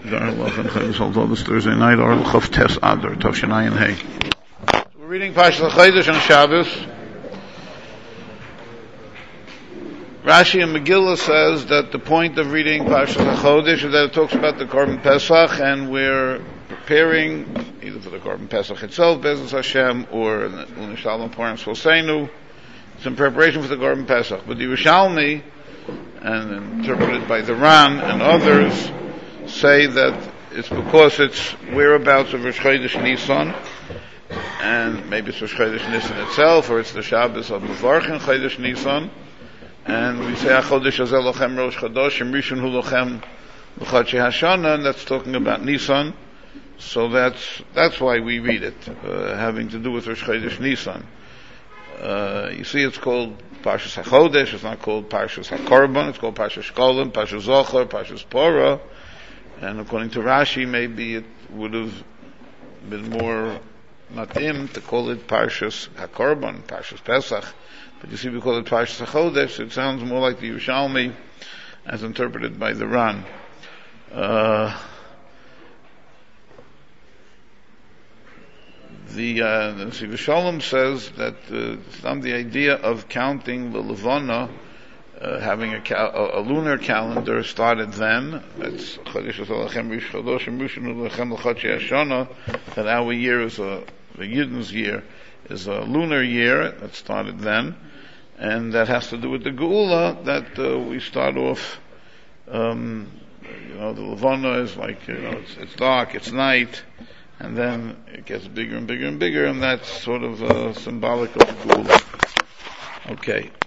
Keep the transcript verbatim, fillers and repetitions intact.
This Thursday night, or Chav Tes Adar, Tavshinayin Hey. We're reading Parshas Chodesh on Shabbos. Rashi and Megillah says that the point of reading Parshas Chodesh is that it talks about the Korban Pesach, and we're preparing either for the Korban Pesach itself, Bezos Hashem, or Unishalom Purim Soseinu. It's in preparation for the Korban Pesach. But the Yerushalmi, and interpreted by the Ran and others, say that it's because it's whereabouts of Rosh Chodesh Nisan, and maybe it's Rosh Chodesh Nisan itself, or it's the Shabbos of Mevarchin Chodesh Nisan, and we say HaChodesh Hazeh Lochem Rosh Chodesh, and Rishon Hu Lochem L'Chodshei Hashana, and that's talking about Nisan, so that's that's why we read it, uh, having to do with Rosh Chodesh Nisan. Uh, you see, it's called Parshas HaChodesh. It's not called Parshas HaKorban. It's called Parshas Shkolim, Parshas Zochar, Parshas Porah. And according to Rashi, maybe it would have been more matim to call it Parshas HaKorban, Parshas Pesach. But you see, we call it Parshas HaChodesh. It sounds more like the Yerushalmi, as interpreted by the Ran. Uh, The, uh, the Yerushalmi says that uh, it's not the idea of counting the Levana, uh, having a, cal- a, a lunar calendar started then. That's that our year is a the Yidden's year is a lunar year that started then, and that has to do with the Geula that uh, we start off. Um, you know, the Levana is like, you know, it's, it's dark, it's night. And then it gets bigger and bigger and bigger, and that's sort of uh, symbolic of Geula. Okay.